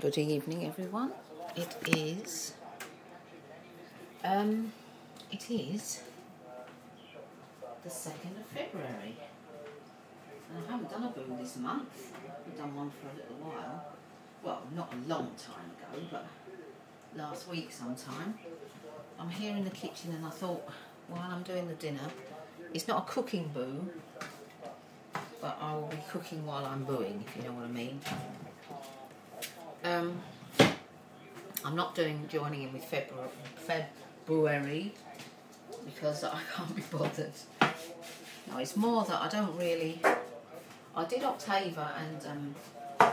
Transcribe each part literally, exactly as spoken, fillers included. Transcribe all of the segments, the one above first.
Good evening, everyone. It is, um, it is the second of February, and I haven't done a boo this month. I've done one for a little while. Well, not a long time ago, but last week sometime. I'm here in the kitchen, and I thought, while I'm doing the dinner, it's not a cooking boo, but I will be cooking while I'm booing, if you know what I mean. Um, I'm not doing joining in with February, February because I can't be bothered. No, it's more that I don't really. I did Octava and um,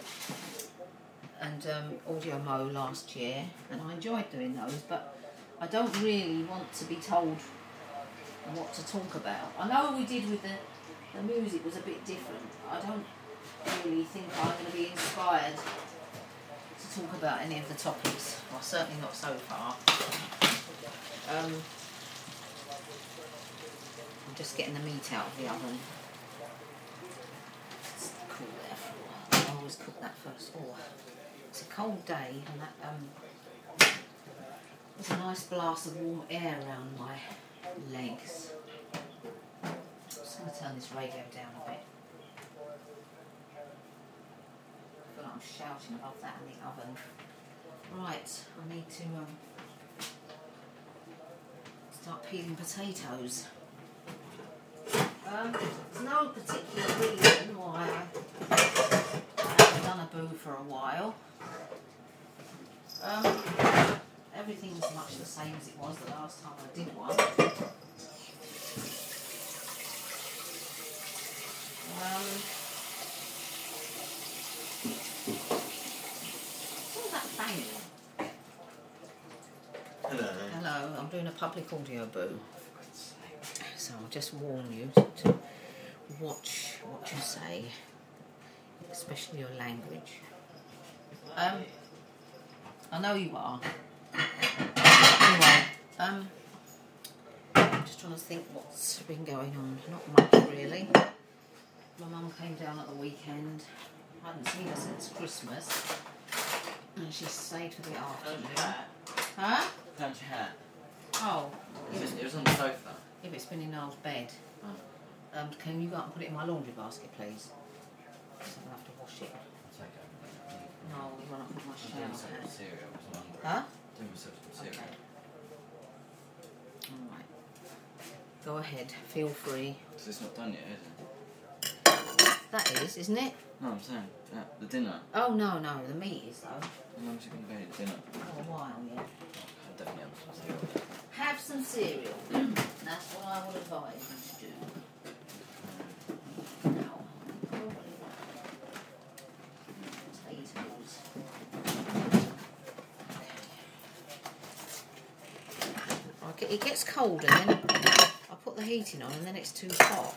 and um, Audio Mo last year, and I enjoyed doing those, but I don't really want to be told what to talk about. I know we did with the the music was a bit different. I don't really think I'm going to be inspired to talk about any of the topics. Well, certainly not so far. Um, I'm just getting the meat out of the oven. It's cool there for a while. I always cook that first. Oh, it's a cold day, and that um, there's a nice blast of warm air around my legs. I'm just going to turn this radio down a bit. I feel like I'm shouting above that in the oven. Right, I need to um, start peeling potatoes. Um, there's no particular reason why I, I haven't done a boo for a while. Um, everything's much the same as it was the last time I did one. Um, what's that banging? Hello. Hello, I'm doing a public audio boo. So I'll just warn you to watch what you say, especially your language. Um, I know you are. Anyway, um, I'm just trying to think what's been going on. Not much really. My mum came down at the weekend. I hadn't seen her since Christmas, and she stayed for the afternoon. Huh? Found your hat. Oh, It was, it was on the sofa. if it's been in Niall's bed. Oh. Um, can you go up and put it in my laundry basket, please? Because I'm going to have to wash it. I'll take it. No, you want to put my I'm shower doing myself hat. some cereal. I'm hungry. Huh? Doing myself some cereal. Okay. Alright. Go ahead, feel free. So it's not done yet, is it? That is, isn't it? No, I'm saying uh, the dinner. Oh, no, no, the meat is though. How long is it going to be at dinner? For a while, yeah. I'll definitely have some cereal. Have some cereal. That's what I would advise you to do. Now, potatoes. Okay. It gets cold and then I put the heating on and then it's too hot.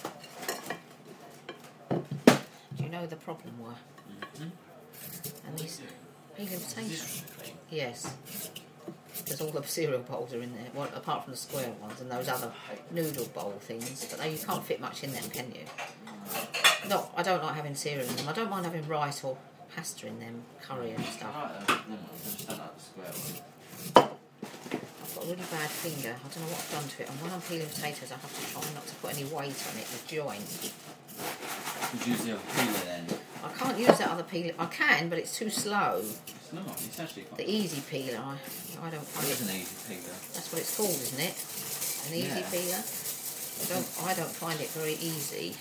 Do you know the problem were? Mm-hmm. And these peeling potatoes. Yes. Because all the cereal bowls are in there, well, apart from the square ones and those other noodle bowl things. But they, you can't fit much in them, can you? No, I don't like having cereal in them. I don't mind having rice or pasta in them, curry and stuff. Alright, then. No, I just don't like the square one. I've got a really bad finger. I don't know what I've done to it. And when I'm peeling potatoes, I have to try not to put any weight on it, the joint. Could use the other peeler then. I can't use that other peeler. I can, but it's too slow. It's not. It's actually quite. The easy peeler, I, I don't find It it. is an easy peeler. That's what it's called, isn't it? An easy Yeah. peeler. I don't. I don't find it very easy.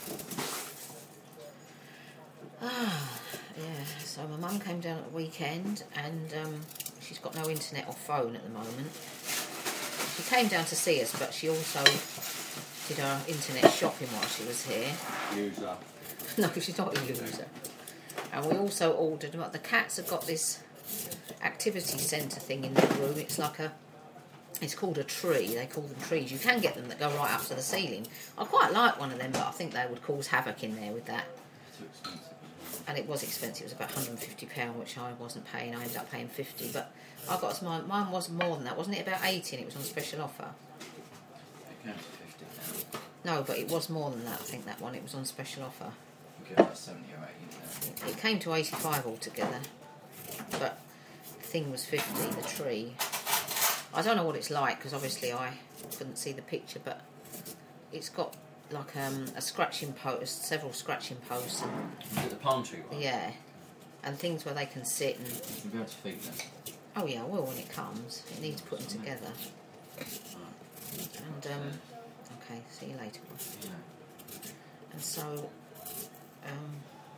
Ah, yeah. So my mum came down at the weekend, and um, she's got no internet or phone at the moment. She came down to see us, but she also did her internet shopping while she was here. User. No, she's not a user. And we also ordered, the cats have got this activity centre thing in their room. It's like a, it's called a tree. They call them trees. You can get them that go right up to the ceiling. I quite like one of them, but I think they would cause havoc in there with that. Too expensive. And it was expensive. It was about one hundred and fifty pounds, which I wasn't paying. I ended up paying fifty. But I got mine. Mine was more than that, wasn't it? About eighty, and it was on special offer. It came to fifty pounds. No, but it was more than that. I think that one. It was on special offer. Okay, that's seventy or eighty. It came to eighty-five altogether. but the thing was fifty, the tree. I don't know what it's like because obviously I couldn't see the picture, but it's got like um, a scratching post, several scratching posts. And, Is it the palm tree one? yeah, and things where they can sit and... You'll be able to feed them. Oh yeah, I will when it comes. It needs putting together. Right. And, um, okay, see you later. Yeah. And so, um,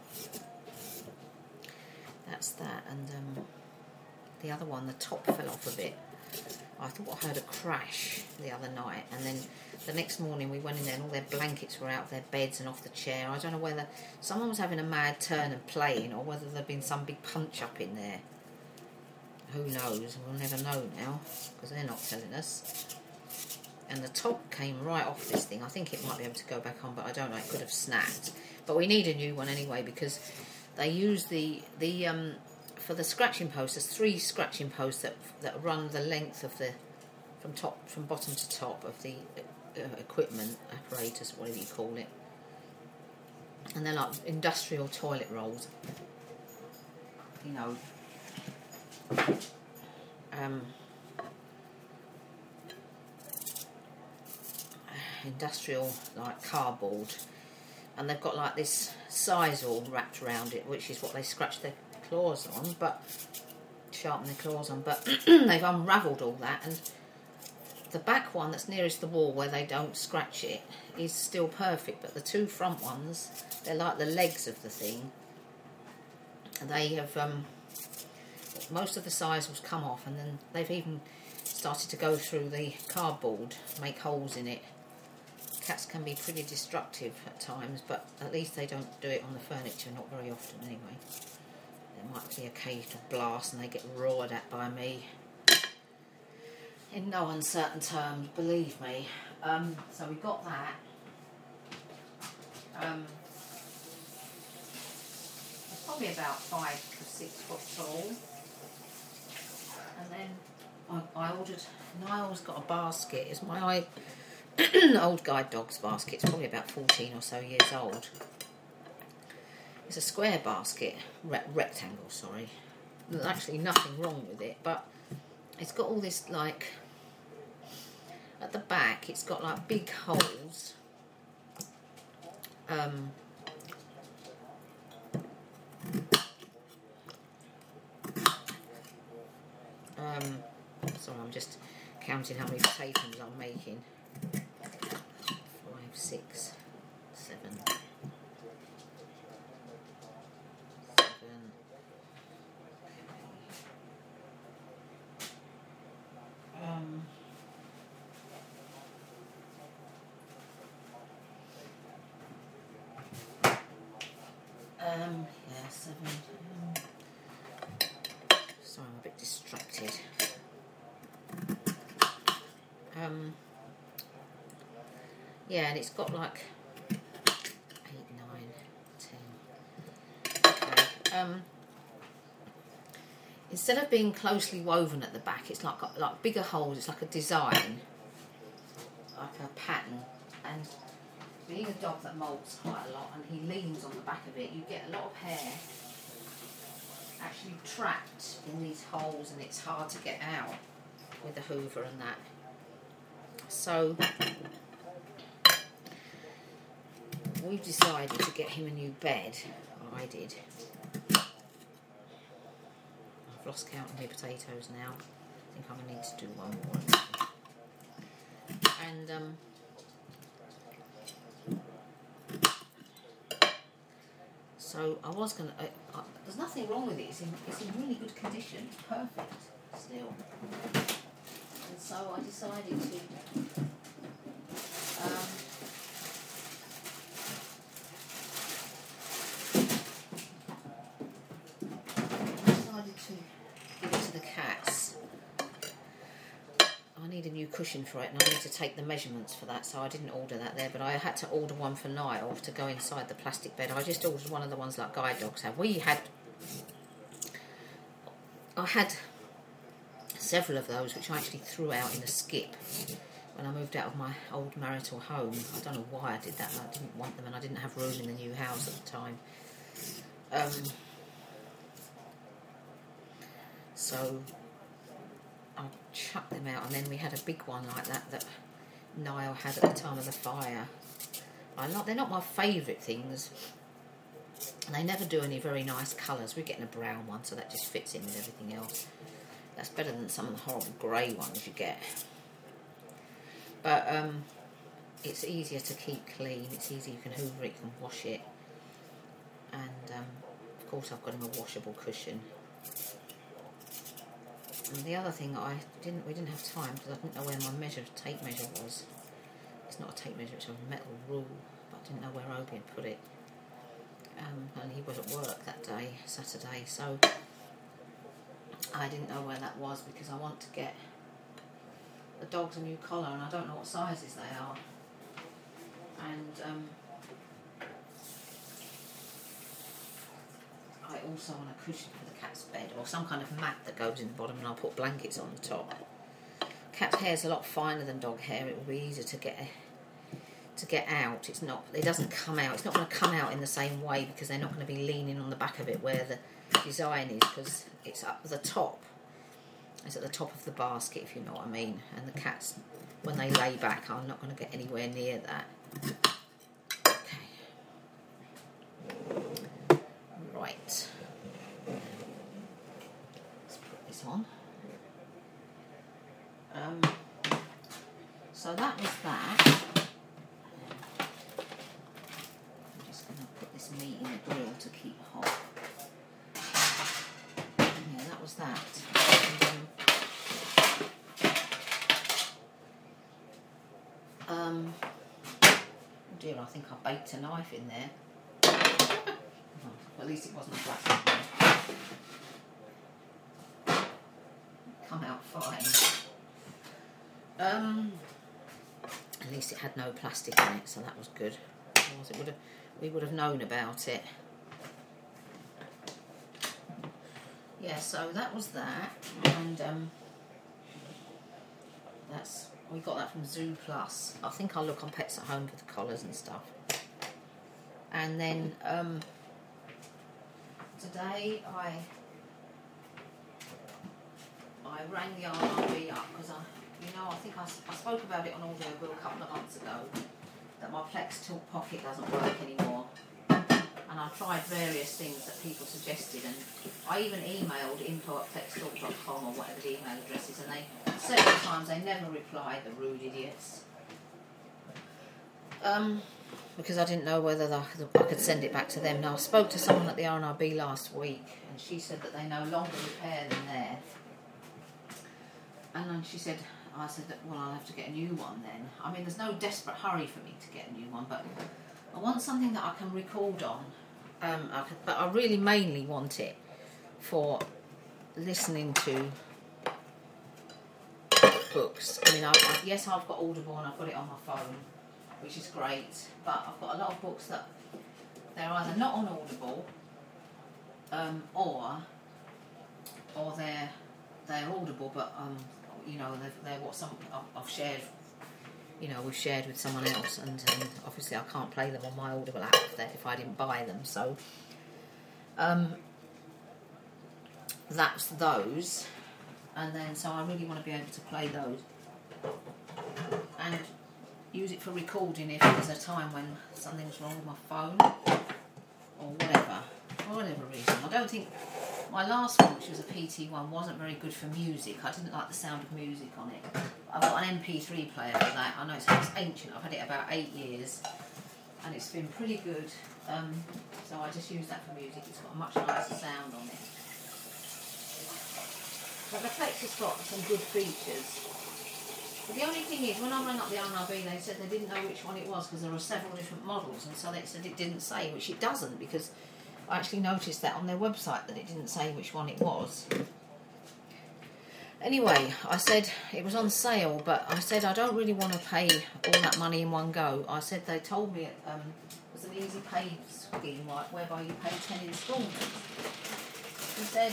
that's that. And um, the other one, the top fell off a bit. I thought I heard a crash the other night, and then the next morning we went in there and all their blankets were out, their beds and off the chair. I don't know whether someone was having a mad turn and playing, or whether there'd been some big punch up in there. Who knows? We'll never know now, because they're not telling us. And the top came right off this thing. I think it might be able to go back on, but I don't know. It could have snapped. But we need a new one anyway, because they use the the um for the scratching posts. There's three scratching posts that that run the length of the from top from bottom to top of the uh, equipment apparatus, whatever you call it. And they're like industrial toilet rolls. You know. Um. Industrial like cardboard, and they've got like this sisal wrapped around it, which is what they scratch their claws on, but sharpen their claws on. But they've unravelled all that, and the back one that's nearest the wall where they don't scratch it is still perfect, but the two front ones, they're like the legs of the thing. They have um, most of the sisal's come off, and then they've even started to go through the cardboard, make holes in it. Cats can be pretty destructive at times, but at least they don't do it on the furniture, not very often anyway. There might be a occasional blast and they get roared at by me. In no uncertain terms, believe me. Um, so we got that. Um, it's probably about five to six foot tall. And then I, I ordered, Niall's got a basket. It's my old guide dog's basket. It's probably about fourteen or so years old. It's a square basket, re rectangle, sorry. There's actually nothing wrong with it, but it's got all this, like, at the back, it's got like big holes. Um, um, sorry, I'm just counting how many potatoes I'm making. Five, six, seven, seven. Um, um, yeah, seven. Um, sorry, I'm a bit distracted. Um, yeah, and it's got like eight, nine, ten. Okay. Um, instead of being closely woven at the back, it's like got like bigger holes. It's like a design, like a pattern. And being a dog that molts quite a lot, and he leans on the back of it, you get a lot of hair actually trapped in these holes, and it's hard to get out with the Hoover and that. So we've decided to get him a new bed. Oh, I did. I've lost count of my potatoes now. I think I'm going to need to do one more. And um, so I was going to... Uh, uh, there's nothing wrong with it. It's in, it's in really good condition. It's perfect still. And so I decided to um, I decided to give it to the cats. I need a new cushion for it, and I need to take the measurements for that, so I didn't order that there, but I had to order one for Niall to go inside the plastic bed. I just ordered one of the ones like guide dogs have. We had I had several of those, which I actually threw out in a skip when I moved out of my old marital home. I don't know why I did that. I didn't want them, and I didn't have room in the new house at the time. Um, So I chucked them out, and then we had a big one like that that Niall had at the time of the fire. I not, they're not my favourite things. They never do any very nice colours. We're getting a brown one, so that just fits in with everything else. That's better than some of the horrible grey ones you get. But um, it's easier to keep clean. It's easy, you can hoover it, you can wash it. And um, of course I've got him a washable cushion. And the other thing I didn't, we didn't have time because I didn't know where my measure, tape measure was. It's not a tape measure, it's a metal rule, but I didn't know where Obi had put it. Um, and he was at work that day, Saturday, so I didn't know where that was because I want to get the dogs a new collar and I don't know what sizes they are. And um, I also want a cushion for the cat's bed or some kind of mat that goes in the bottom, and I'll put blankets on the top. Cat's hair is a lot finer than dog hair. It will be easier to get to get out. It's not. It doesn't come out. It's not going to come out in the same way because they're not going to be leaning on the back of it where the design is, because it's up the top. It's at the top of the basket, if you know what I mean. And the cats, when they lay back, are not going to get anywhere near that. Okay. Right. Let's put this on. Um. So that was that. I'm just going to put this meat in the grill to keep hot. Yeah, that was that. And, um, um, oh dear, I think I baked a knife in there. Well, at least it wasn't a plastic knife. Come out fine. Um, at least it had no plastic in it, so that was good. Otherwise it would have, we would have known about it. Yeah, so that was that, and um, that's we got that from Zoo Plus. I think I'll look on Pets at Home for the collars and stuff. And then um, today I I rang the R R B up because I, you know, I think I, I spoke about it on Audio Bill a couple of months ago that my Plex Talk Pocket doesn't work anymore. And I tried various things that people suggested, and I even emailed info at plex talk dot com or whatever the email address is, and they several times they never replied, the rude idiots. Um, because I didn't know whether the, the, I could send it back to them. Now I spoke to someone at the R and R B last week, and she said that they no longer repair them there. And then she said, I said that, well, I'll have to get a new one then. I mean, there's no desperate hurry for me to get a new one, but I want something that I can record on. Um, I could, but I really mainly want it for listening to books. I mean, I, I, yes, I've got Audible and I've got it on my phone, which is great, but I've got a lot of books that they're either not on Audible, um, or or they're they're Audible, but um, you know, they're, they're what some I've shared. You know, we've shared with someone else, and um, obviously I can't play them on my Audible app if, if I didn't buy them. So um, that's those, and then so I really want to be able to play those and use it for recording if there's a time when something's wrong with my phone or whatever, for whatever reason. I don't think my last one, which was a P T one, wasn't very good for music. I didn't like the sound of music on it. I've got an M P three player for that. I know it's, it's ancient. I've had it about eight years, and it's been pretty good. Um, so I just use that for music. It's got a much nicer sound on it. But the Plex has got some good features. But the only thing is, when I rang up the R and R B, they said they didn't know which one it was because there were several different models, and so they said it didn't say, which it doesn't, because I actually noticed that on their website that it didn't say which one it was. Anyway, I said it was on sale, but I said I don't really want to pay all that money in one go. I said they told me it um, was an easy pay scheme, right, whereby you pay ten instalments. She said,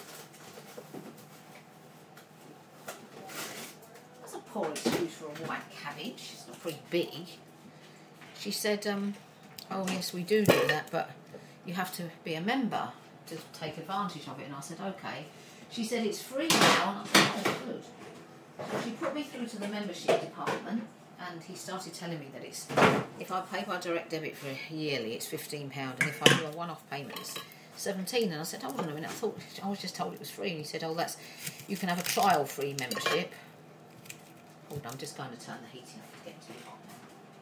that's a poor excuse for a white cabbage. It's not very big. She said, um, oh yes, we do do that, but you have to be a member to take advantage of it. And I said, okay. she said it's free now, and I thought, oh, good. So she put me through to the membership department, and he started telling me that it's, if I pay by direct debit for yearly, it's fifteen pounds, and if I do a one-off payment, it's seventeen. And I said, hold on a minute, I thought, I was just told it was free. And he said, oh, that's, you can have a trial free membership. Hold on, I'm just going to turn the heating off to get too hot now.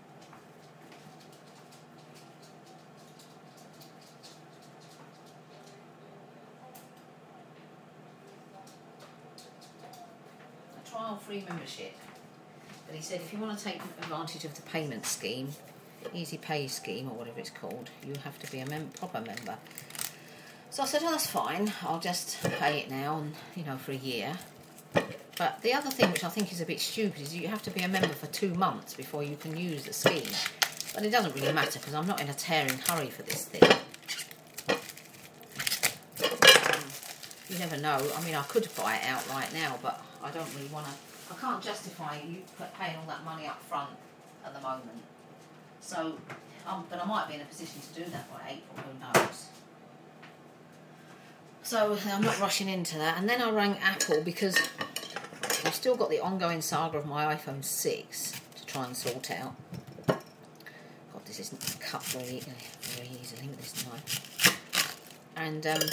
A trial free membership. But he said if you want to take advantage of the payment scheme, Easy Pay scheme or whatever it's called, you have to be a mem- proper member. So I said, oh, that's fine, I'll just pay it now, and you know, for a year. But the other thing which I think is a bit stupid is you have to be a member for two months before you can use the scheme. But it doesn't really matter because I'm not in a tearing hurry for this thing. Um, you never know. I mean, I could buy it outright now, but I don't really want to. I can't justify you paying all that money up front at the moment. So, um, but I might be in a position to do that by April, who knows. So I'm not rushing into that. And then I rang Apple because I've still got the ongoing saga of my iPhone six to try and sort out. God, this isn't cut very, very easily with this knife. And um,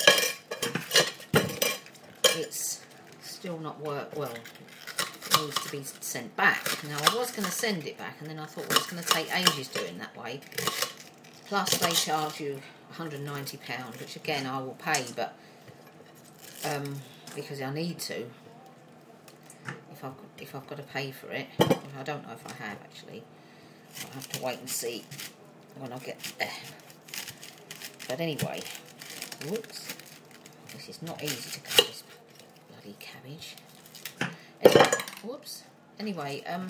it's still not worked well. It needs to be sent back. Now, I was going to send it back, and then I thought, well, it's going to take ages doing that way. Plus, they charge you one hundred and ninety pounds, which, again, I will pay, but um, because I need to. If I've, if I've got to pay for it. I don't know if I have, actually. I'll have to wait and see when I get there. But anyway, whoops. This is not easy to cut this bloody cabbage. Anyway, whoops. Anyway, um,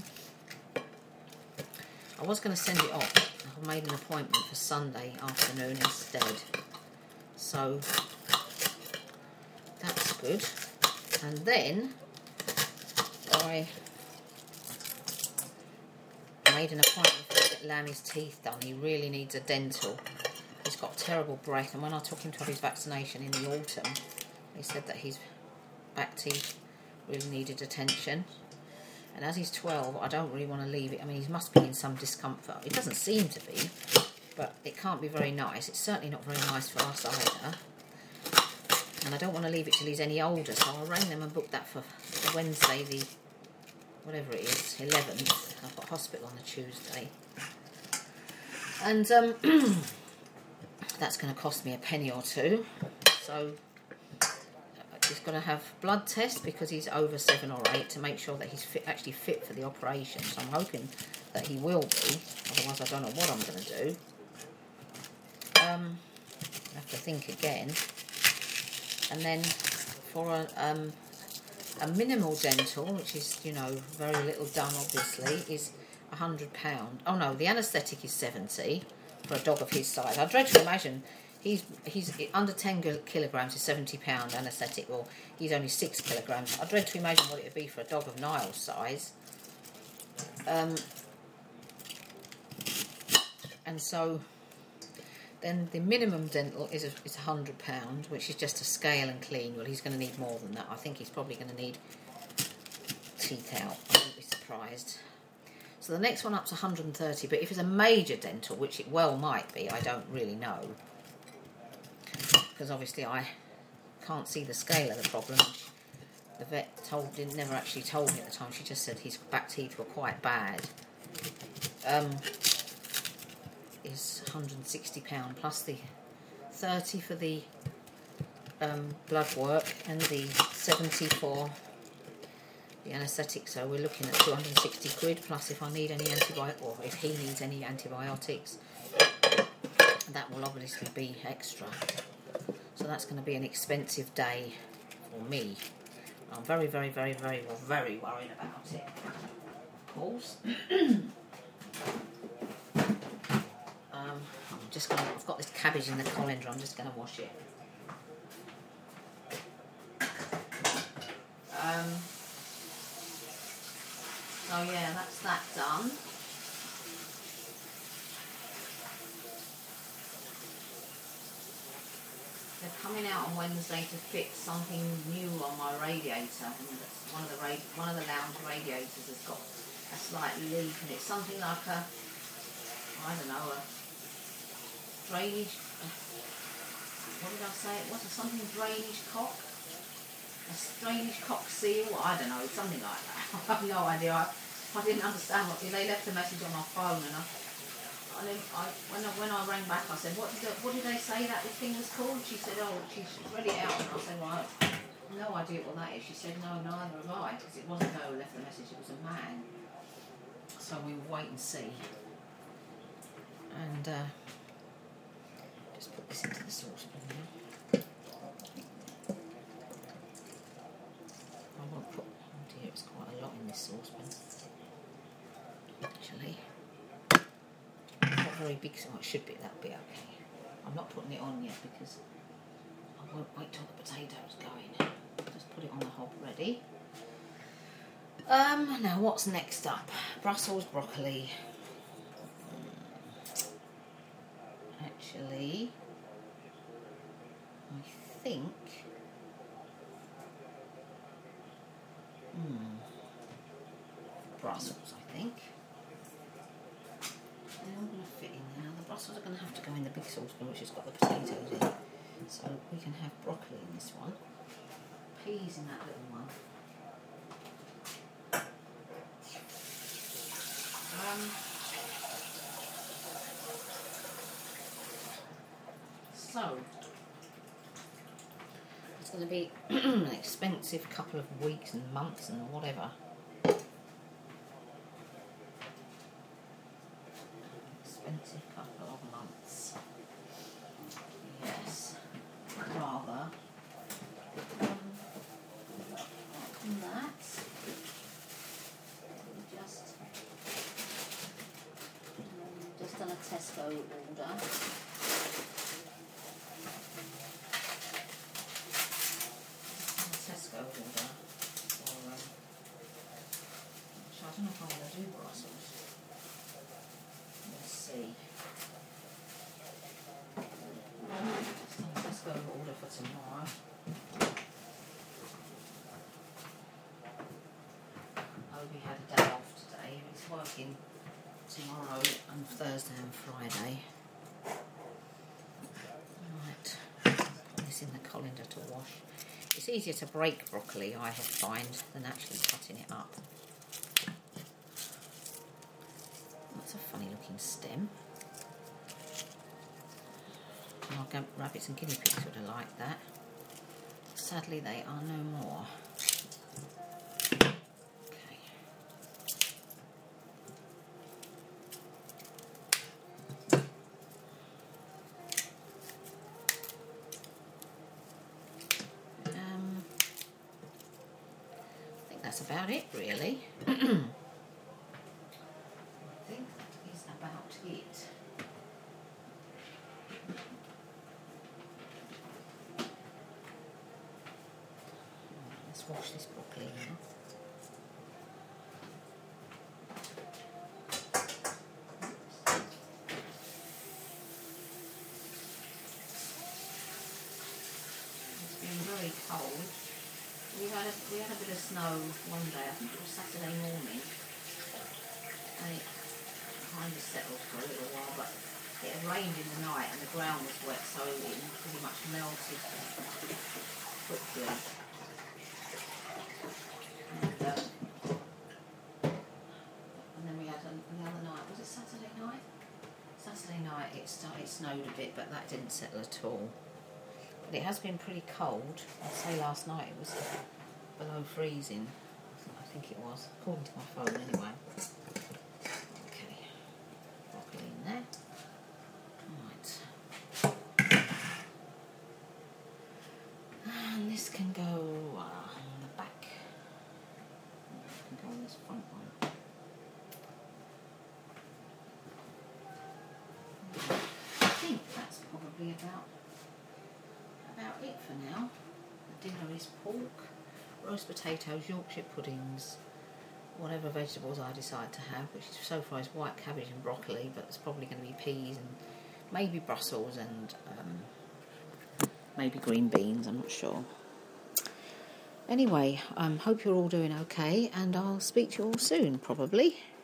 I was going to send it off. I made an appointment for Sunday afternoon instead. So, that's good. And then, I made an appointment to get Lammy's teeth done. He really needs a dental. He's got terrible breath, and when I took him to have his vaccination in the autumn, he said that his back teeth really needed attention. And as he's twelve, I don't really want to leave it. I mean, he must be in some discomfort. It doesn't seem to be, but it can't be very nice. It's certainly not very nice for us either. And I don't want to leave it till he's any older, so I rang them and booked that for Wednesday, the whatever it is, eleventh. I've got hospital on the Tuesday. And um, that's going to cost me a penny or two. So he's going to have blood tests because he's over seven or eight to make sure that he's fit, actually fit for the operation. So I'm hoping that he will be. Otherwise, I don't know what I'm going to do. Um, I have to think again. And then for a, um, a minimal dental, which is, you know, very little done, obviously, is one hundred pounds. Oh, no, the anaesthetic is seventy for a dog of his size. I dread to imagine he's he's under ten kilograms is seventy pounds anaesthetic. Well, he's only six kilograms. I dread to imagine what it would be for a dog of Niall's size. Um, and so then the minimum dental is a, is one hundred pounds, which is just a scale and clean. Well, he's going to need more than that. I think he's probably going to need teeth out. I wouldn't be surprised. So the next one up's one hundred and thirty, but if it's a major dental, which it well might be, I don't really know. Because obviously I can't see the scale of the problem. The vet told didn't never actually told me at the time. She just said his back teeth were quite bad. Um, is one hundred and sixty pounds plus the thirty for the um, blood work and the seventy for the anaesthetic. So we're looking at two hundred and sixty quid plus if I need any antibiotics, or if he needs any antibiotics. That will obviously be extra. So that's going to be an expensive day for me. I'm very, very, very, very, very worried about it. Of course. um, I'm just going to, I've got this cabbage in the colander, I'm just going to wash it. Um, so yeah, that's that done. they're coming out on Wednesday to fix something new on my radiator. And that's one of the ra- one of the lounge radiators has got a slight leak, and it's something like a, I don't know, a drainage. Uh, what did I say? It was a something drainage cock, a drainage cock seal. I don't know, something like that. I have no idea. I, I didn't understand what they left a message on my phone, and I. I, I, when, I, when I rang back, I said, what did, the, what did they say that the thing was called? She said, oh, she's read it out. And I said, well, I have no idea what that is. She said, no, neither have I, because it wasn't her who left the message, it was a man. So we will wait and see. And uh, just put this into the saucepan now. I won't put, oh dear, it's quite a lot in this saucepan, actually. Very big, so it should be, that'll be okay. I'm not putting it on yet because I won't wait till the potatoes go in. Just put it on the hob ready. Um, now what's next up? Brussels broccoli. Actually, I think. Hmm. Brussels, I think. They're all going to fit in there. Now the Brussels are going to have to go in the big saucepan, which has got the potatoes in. So we can have broccoli in this one, peas in that little one. Um, so it's going to be an expensive couple of weeks and months and whatever. Expensive couple of months. Yes, rather. Um, than that, we just um, just done a Tesco order. Tesco order. Or, um, I don't know if I want to do Brussels. Let's see. Let's go order for tomorrow. Obi had a day off today. He's working tomorrow and Thursday and Friday. Right, put this in the colander to wash. It's easier to break broccoli, I have find, than actually cutting it up. That's a funny looking stem. Our rabbits and guinea pigs would have liked that. Sadly, they are no more. Okay. Um, I think that's about it, really. I think that is about it. Wash this broccoli now. It's been very cold. We had a we had a bit of snow one day. I think it was Saturday morning, and it kind of settled for a little while. But it had rained in the night, and the ground was wet, so it pretty much melted quickly. And, uh, and then we had a, the other night, was it Saturday night? Saturday night it started, it snowed a bit, but that didn't settle at all. But it has been pretty cold. I'd say last night it was below freezing. I think it was, according to my phone anyway. Okay, broccoli in there. Right. And this can go uh, on the back. It can go on this front one. I think that's probably about about it for now. The dinner is pork, roast potatoes, Yorkshire puddings, whatever vegetables I decide to have, which so far is white cabbage and broccoli, but it's probably going to be peas and maybe Brussels and um, maybe green beans, I'm not sure. Anyway, I um, hope you're all doing okay, and I'll speak to you all soon, probably.